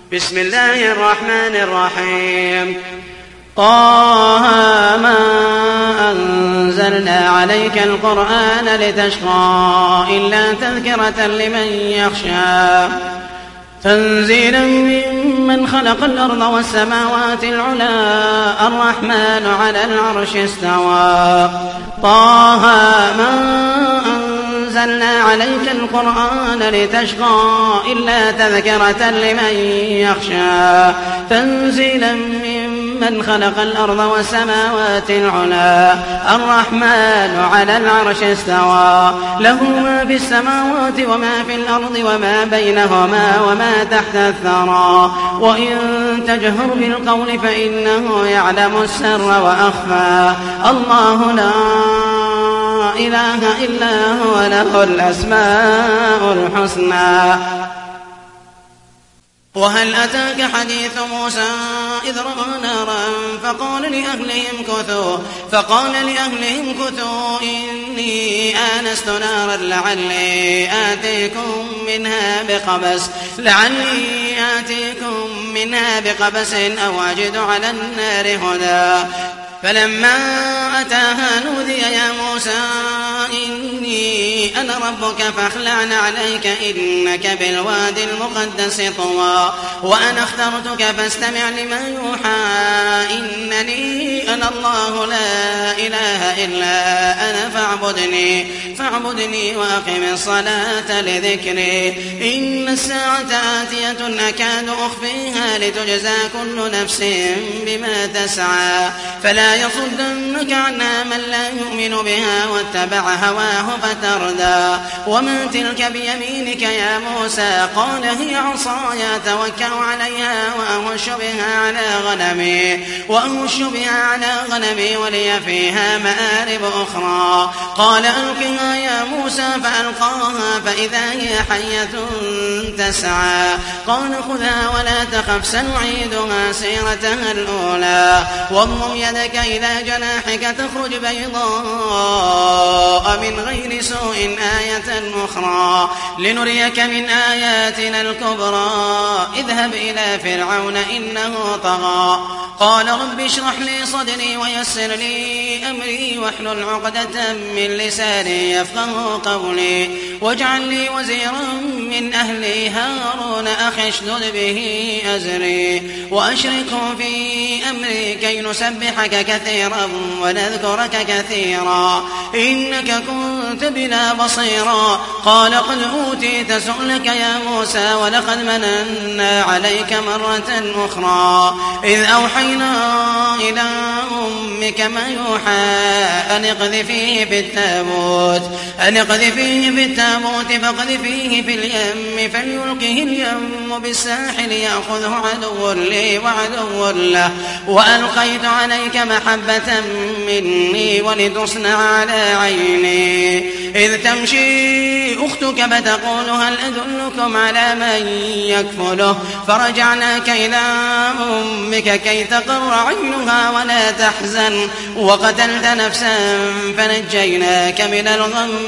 بسم الله الرحمن الرحيم. طه ما أنزلنا عليك القرآن لتشقى إلا تذكرة لمن يخشى تنزيلا ممن خلق الأرض والسماوات العلى الرحمن على العرش استوى. طه ما أنزلنا عليك القرآن لتشقى إلا تذكرة لمن يخشى تنزيلا ممن خلق الأرض والسماوات العلى الرحمن على العرش استوى. له ما في السماوات وما في الأرض وما بينهما وما تحت الثرى وإن تجهر بالقول فإنه يعلم السر وأخفى. الله لا إله إلا هو له الأسماء الحسنى. وهل أتاك حديث موسى إذ رأى نارا فقال لأهلهم كثوا إني آنست نارا لعلي آتيكم منها بقبس أو أجد على النار هدى. فلما أتاها نودي يا موسى إني أنا ربك فاخلع عليك إنك بالوادي المقدس طوى وأنا اخترتك فاستمع لما يوحى إنني أنا الله لا إله إلا أنا فاعبدني وأقم الصلاة لذكري. إن الساعة آتية أكاد أخفيها لتجزى كل نفس بما تسعى فلا يصدنك عنها من لا يؤمن بها واتبع هواه فتردى. وما تلك بيمينك يا موسى؟ قال هي عصاي أتوكل عليها وأهش بها على غنمي ولي فيها مآرب أخرى. قال ألقها يا موسى فألقاها فإذا هي حية تسعى. قال خذها ولا تخف سنعيدها سيرتها الأولى واضم يدك إلى جناحك تخرج بيضاء من غير سوء آية أخرى لنريك من آياتنا الكبرى. اذهب إلى فرعون إنه طغى. قال رب اشرح لي صدري ويسر لي أمري واحلل عقدة من لساني يفقه قولي واجعل لي وزيرا من أهلي هارون أخي اشدد به أزري وأشركه في أمري كي نسبحك كثيرا ونذكرك كثيرا إنك كنت بنا بصيرا. قال قد أوتيت سؤلك يا موسى ولقد مننا عليك مرة أخرى إذ أوحينا إلى أمك ما يوحى أن اقذفيه في التابوت فاقذفيه في اليم فليلقه اليم بالساحل يأخذه عدو لي وعدو له وألقيت عليك محبة مني ولتصنع على عيني إذ تمشي أختك فتقول هل أدلكم على من يكفله فرجعناك إلى أمك كي تقر عينها ولا تحزن وقتلت نفسا فنجيناك من الغم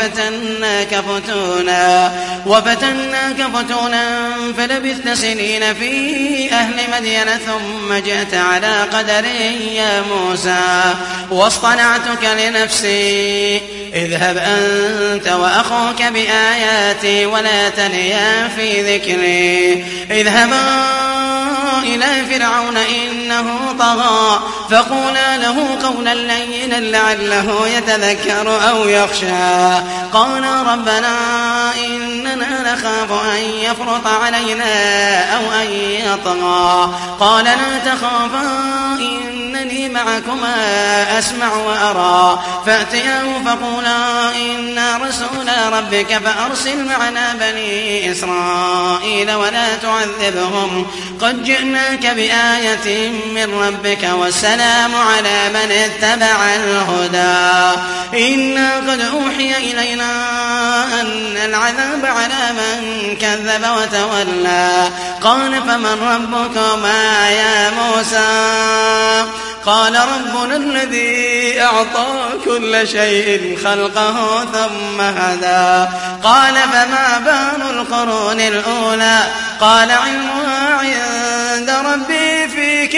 وفتناك فتونا فلبثت سنين في أهل مدين ثم جئت على قدر يا موسى واصطنعتك لنفسي اذهب أنت وأخوك بآياتي ولا تنيا في ذكري. اذهبا إلى فرعون إنه طغى فقولا له قولا لينا لعله يتذكر أو يخشى. قال ربنا إننا نخاف أن يفرط علينا أو أن يطغى. قال لا تخافا إنني معكما أسمع وأرى فأتياه فقولا إنا رسول ربك فأرسل معنا بني إسرائيل ولا تعذبهم قد جئناك بآية من ربك والسلام على من اتبع الهدى. إنا قد أوحي إلينا أن العذاب على من كذب وتولى. قال فمن ربكما يا موسى؟ قال ربنا الذي أعطى كل شيء خلقه ثم هدى. قال فما بال القرون الأولى؟ قال علمها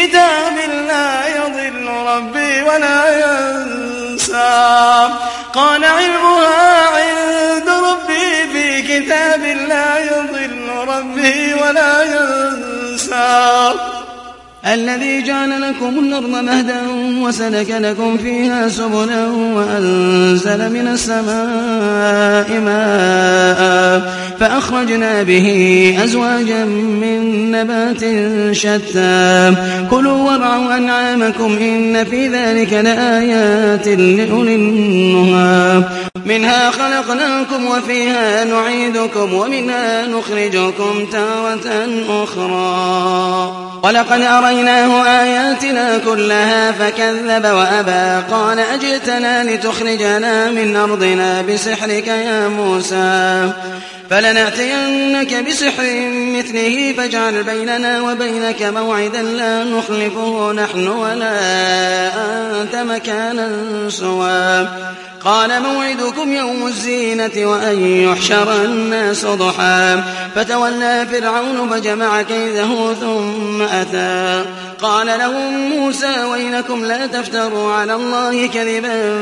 كتاب لا يضل ربي ولا ينسى. قال علمها عند ربي في كتاب لا يضل ربي ولا ينسى. الذي جعل لكم الأرض مهدا وسلك لكم فيها سبلا وأنزل من السماء ماء فأخرجنا به أزواجا من نبات شتى كلوا وارعوا أنعامكم إن في ذلك لآيات لأولي النهى. منها خلقناكم وفيها نعيدكم ومنها نخرجكم تارة أخرى. ولقد أريناه آياتنا كلها فكذب وأبى. قال أجئتنا لتخرجنا من أرضنا بسحرك يا موسى فلنأتينك بسحر مثله فاجعل بيننا وبينك موعدا لا نخلفه نحن ولا أنت مكانا سوى. قال موعدكم يوم الزينة وأن يحشر الناس ضحى. فتولى فرعون فجمع كيده ثم أتى. قال لهم موسى ويلكم لا تفتروا على الله كذبا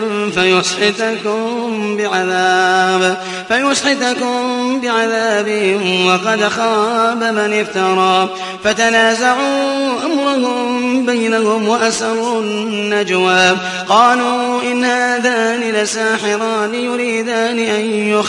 فيسحتكم بعذاب وقد خاب من افترى. فتنازعوا أمرهم بينهم وأسروا النجوى. قالوا إن هذان لساحران يريدان أن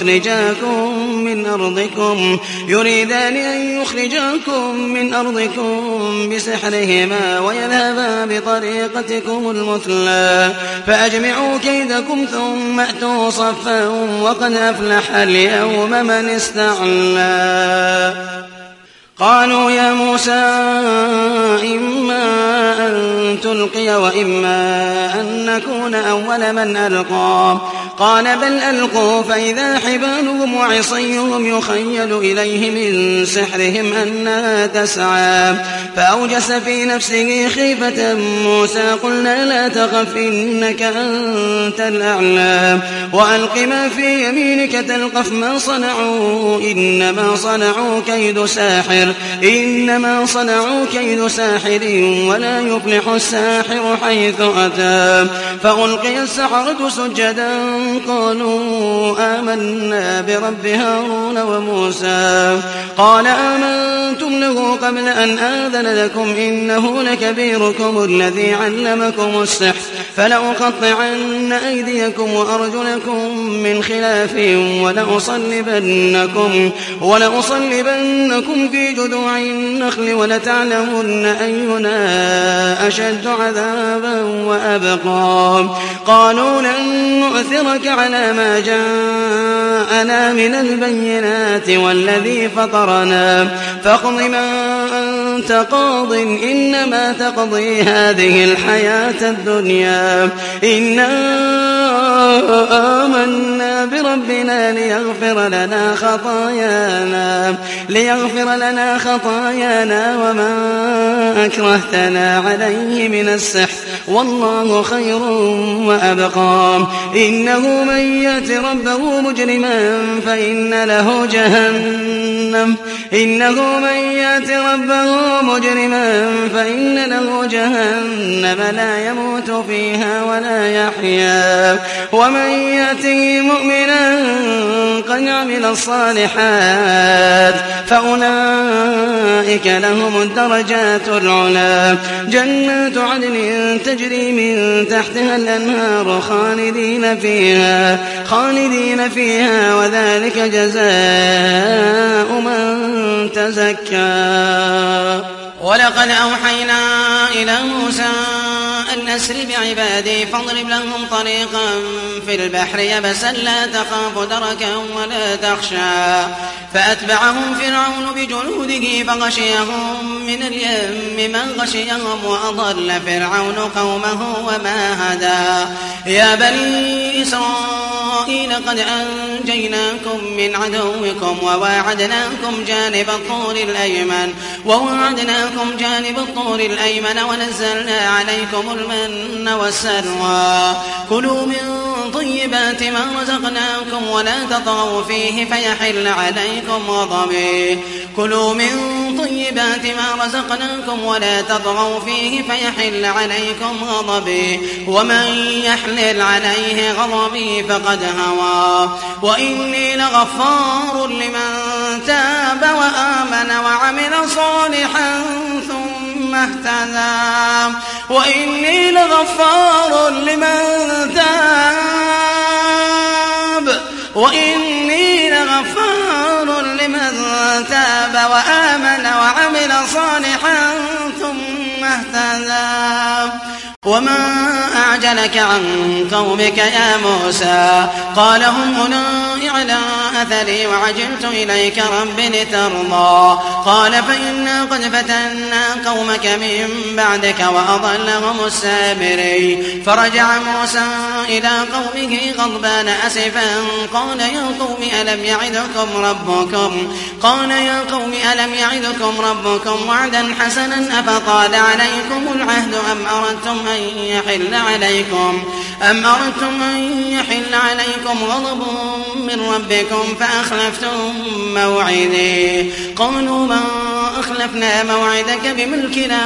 يخرجاكم من أرضكم بسحرهما ويذهبا بطريقتكم المثلى فأجمعوا كيدكم ثم أتوا صفا وقد أفلح اليوم من استعلى. قالوا يا موسى إما أن تلقي وإما أن نكون أول من ألقى. قال بل ألقوا فإذا حبالهم وعصيهم يخيل إليه من سحرهم أنها تسعى. فأوجس في نفسه خيفة موسى قلنا لا تخف إنك أنت الأعلى وألق ما في يمينك تلقف ما صنعوا إنما صنعوا كيد ساحر ولا يفلح الساحر حيث أتى. فألقي السحرة سجدا قالوا آمنا برب هارون وموسى. قال آمنتم له قبل أن آذن لكم إنه لكبيركم الذي علمكم السحر فلأقطعن أيديكم وأرجلكم من خلاف ولأصلبنكم في جذوع النخل ولتعلمن أينا أشد عذابا وأبقى. قالوا لن نؤثرك على ما جاءنا من البينات والذي فطرنا فاقض ما أنت قاض إنما تقضي هذه الحياة الدنيا إنا آمنا بربنا ليغفر لنا خطايانا وما أكرهتنا عليه من السحر والله خير وأبقى. إنه من يأت ربه مجرما فإن له جهنم لا يموت فيها ولا يحيا ومن يأته مؤمنا قد عمل الصالحات فأولئك لهم الدرجات العلى. جنات عدن تجري من تحتها الأنهار خالدين فيها وذلك جزاء من تزكى. ولقد أوحينا إلى موسى أن أسر بعبادي فاضرب لهم طريقا في البحر يبسا لا تخاف دركا ولا تخشى. فأتبعهم فرعون بجنوده فغشيهم من اليم ما غشيهم وأضل فرعون قومه وما هدى. يا بني إسرائيل قد أنجيناكم من عدوكم وواعدناكم جانب الطور الأيمن ونزلنا عليكم المن والسلوى. كلوا من طيبات ما رزقناكم ولا تطغوا فيه فيحل عليكم غضبي كلوا من طيبات ما رزقناكم ولا تطغوا فيه فيحل عليكم غضبي ومن يحلل عليه غضبي فقد هوى وإني لغفار لمن تاب وآمن وعمل صالحا ثم اهتدى وإني لغفار لمن تاب وآمن وعمل صالحا ثم اهتدى وما أعجلك عن قومك يا موسى قال هم أولئك على أثري وعجلت إليك رب لترضى قال فإنا قد فتنا قومك من بعدك وأضلهم السامري فرجع موسى إلى قومه غضبان أسفا قال يا قوم ألم يعدكم ربكم وعدا حسنا أفطال عليكم العهد أم أردتم أن يحل عليكم غضب من ربكم فأخلفتم موعدي قالوا ما أخلفنا موعدك بملكنا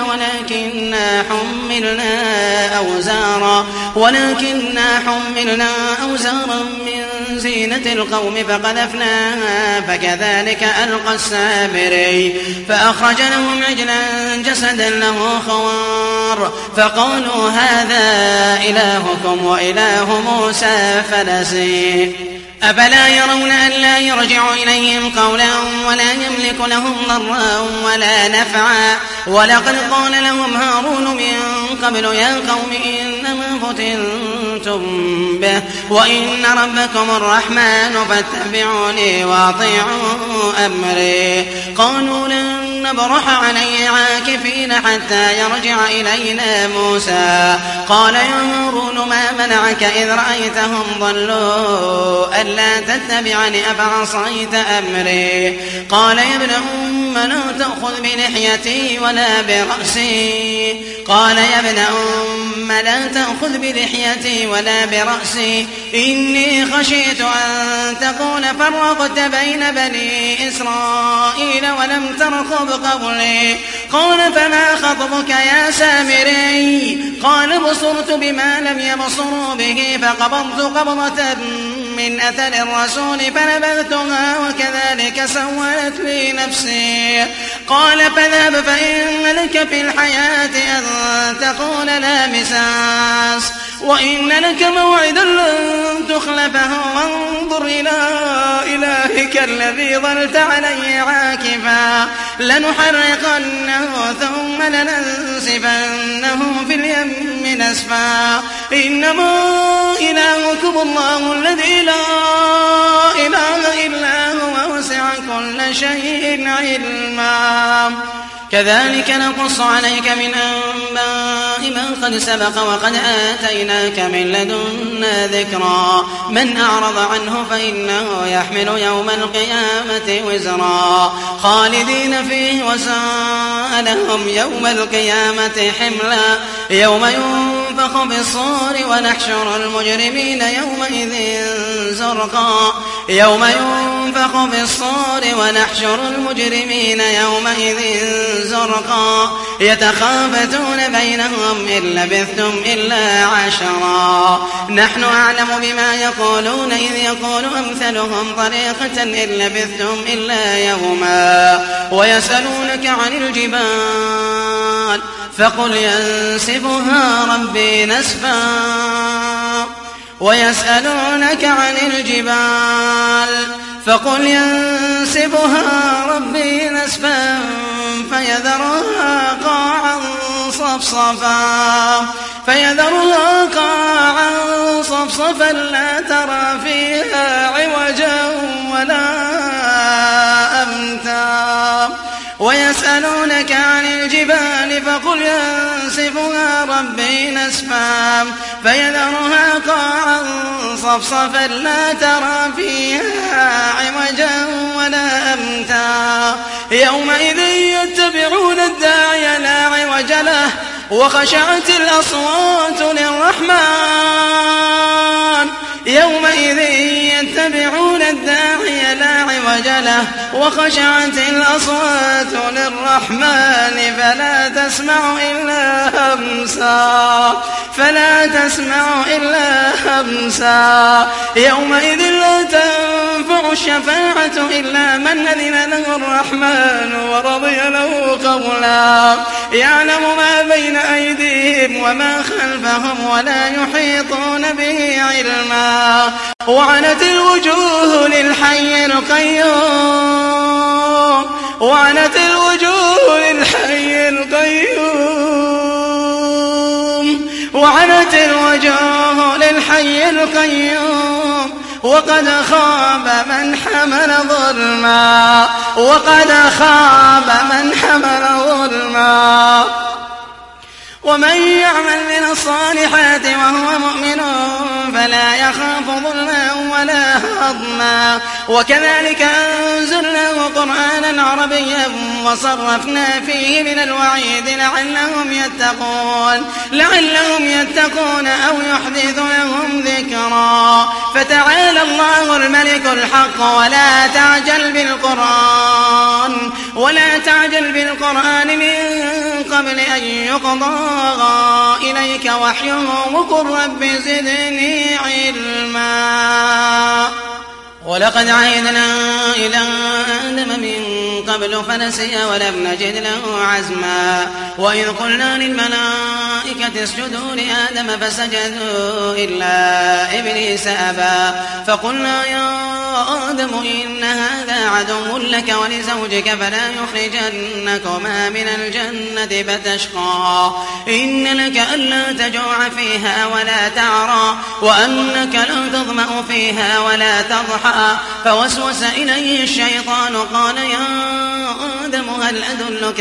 ولكننا حملنا أوزارا من زينة القوم فقذفناها فكذلك ألقى السامري فأخرج لهم عجلا جسدا له خوار فقالوا هذا إلهكم وإله موسى فنسي أفلا يرون ألا يرجع إليهم قولا ولا يملك لهم ضرا ولا نفعا ولقد قال لهم هارون من قبل يا قوم إنما فتنتم به وإن ربكم الرحمن فاتبعوني وأطيعوا أمري قالوا لن نبرح عليه عاكفين حتى يرجع إلينا موسى قال يا هارون ما منعك إذ رأيتهم ضلوا ألا تتبعني أفعصيت أمري قال يا ابن أم لا تأخذ بلحيتي ولا برأسي إني خشيت أن تقول فرقت بين بني إسرائيل ولم ترقب قولي قال فما خطبك يا سامري قال بصرت بما لم يبصروا به فقبضت قبضة من أثر الرسول فنبذتها وكذلك سولت لي نفسي قال فاذهب فإن لك في الحياة أن تقول لا مساس وإن لك موعدا لن تخلفه وانظر إلى إلهك الذي ظلت عليه عاكفا لنحرقنه ثم لننسفنه في اليم نسفا إنما إلهكم الله الذي لا إله إلا هو وسع كل شيء علما كذلك نقص عليك من أنباء من قد سبق وقد آتيناك من لدنا ذكرا من أعرض عنه فإنه يحمل يوم القيامة وزرا خالدين فيه وساء لهم يوم القيامة حملا يوم ينفخ بالصور ونحشر المجرمين يومئذ زرقا يتخافتون بينهم إن لبثتم إلا عشرا نحن أعلم بما يقولون إذ يقول أمثلهم طريقة إن لبثتم إلا يوما ويسألونك عن الجبال فقل ينسفها ربي نسفا فيذرها قاعا صفصفا لا ترى فيها عوجا ولا أمتا ويسألونك عن الجبال فقل ينسفها ربي نسفا فيذرها قاعا صفصفا لا ترى فيها عوجا ولا أمتا يومئذ يتبعون الداعي لا عوج له وخشعت الأصوات للرحمن عجلة وخشعت الأصوات للرحمن فلا تسمع إلا همسا يومئذ لا تنفع الشفاعة إلا من أذن له الرحمن ورضي له قولا يعلم ما بين أيديهم وما خلفهم ولا يحيطون به علما وعنت الوجوه للحي القيوم وقد خاب من حمل ظلما ومن يعمل من الصالحات وهو مؤمن فلا يخاف ظلما ولا هضما وكذلك أنزلناه قرآنا عربيا وصرفنا فيه من الوعيد لعلهم يتقون أو يحدث لهم ذكرا فتعالى الله الملك الحق ولا تعجل بالقرآن من قبل أن يقضى إليك وحيه وقل رب زدني علما ولقد عهدنا إلى آدم من قبل فنسي ولم نجد له عزما وإذ قلنا للملائكة اسجدوا لآدم فسجدوا إلا إبليس أبى فقلنا يا آدم إن هذا عدو لك ولزوجك فلا يخرجنكما من الجنة فتشقى إن لك ألا تجوع فيها ولا تعرى وأنك لا تظمأ فيها ولا تضحى فوسوس إليه الشيطان قال يا آدم هل أدلك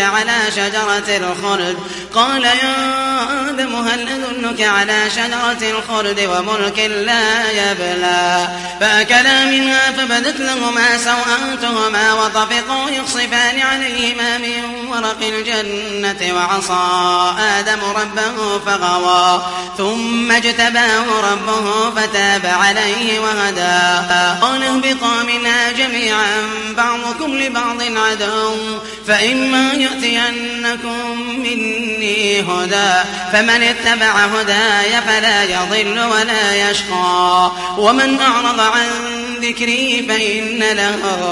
على شجرة الخلد وملك لا يبلى فأكلا منها فبدت لهما سوآتهما وطفقا يخصفان عليهما من ورق الجنة وعصى آدم ربه فغوى ثم اجتباه ربه فتاب عليه وهدى قال اهبطا منها جميعا بعضكم لبعض عدو فإما يأتينكم مني هدى فمن اتبع هداي فلا يضل ولا يشقى ومن أعرض عن ذكري فإن له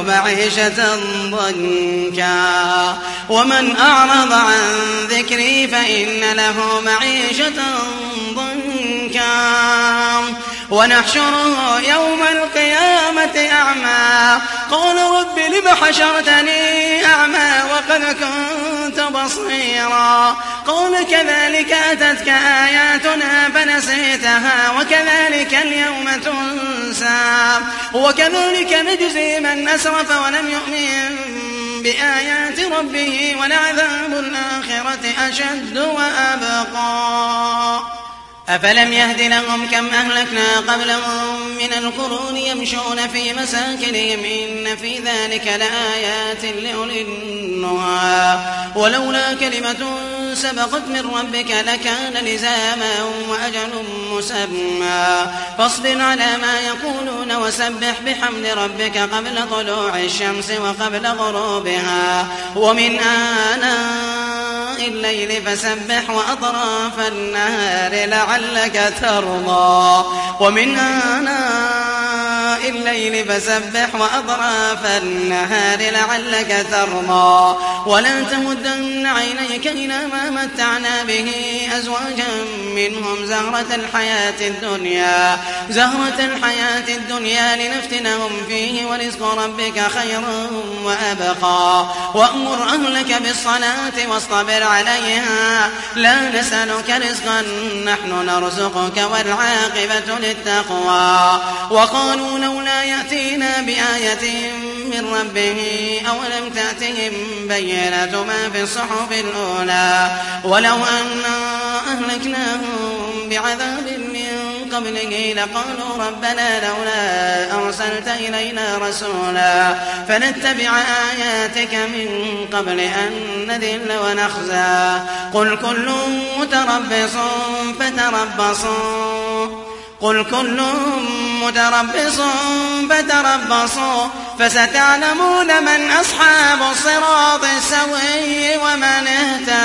معيشة ضنكا ونحشره يوم القيامة أعمى قال رب لم حشرتني أعمى وقد كنت بصيرا قال كذلك أتتك آياتنا فنسيتها وكذلك اليوم تنسى وكذلك نجزي من أسرف ولم يؤمن بآيات ربه ولعذاب الآخرة أشد وأبقى أفلم يهد لهم كم أهلكنا قبلهم من القرون يمشون في مساكنهم إن في ذلك لآيات لأولي النهى ولولا كلمة سبقت من ربك لكان لزاما وأجل مسمى فاصبر على ما يقولون وسبح بحمد ربك قبل طلوع الشمس وقبل غروبها ومن آناء الليل فسبح وأطراف النهار لعلك ترضى ولا تمدن عينيك إلى ما متعنا به أزواجا منهم زهرة الحياة الدنيا لنفتنهم فيه ورزق ربك خير وأبقى وأمر أهلك بالصلاة واصطبر عليها لا نسألك رزقا نحن نرزقك والعاقبة للتقوى وقالوا لولا يأتينا بآية من ربه أولم تأتهم بينة ما في الصحف الأولى ولو أنا أهلكناهم بعذاب من قبله لقالوا ربنا لولا أرسلت إلينا رسولا فنتبع آياتك من قبل أن نذل ونخزى قل كل متربص قل كل متربص فتربصوا فستعلمون من أصحاب الصراط السوي ومن اهتدى.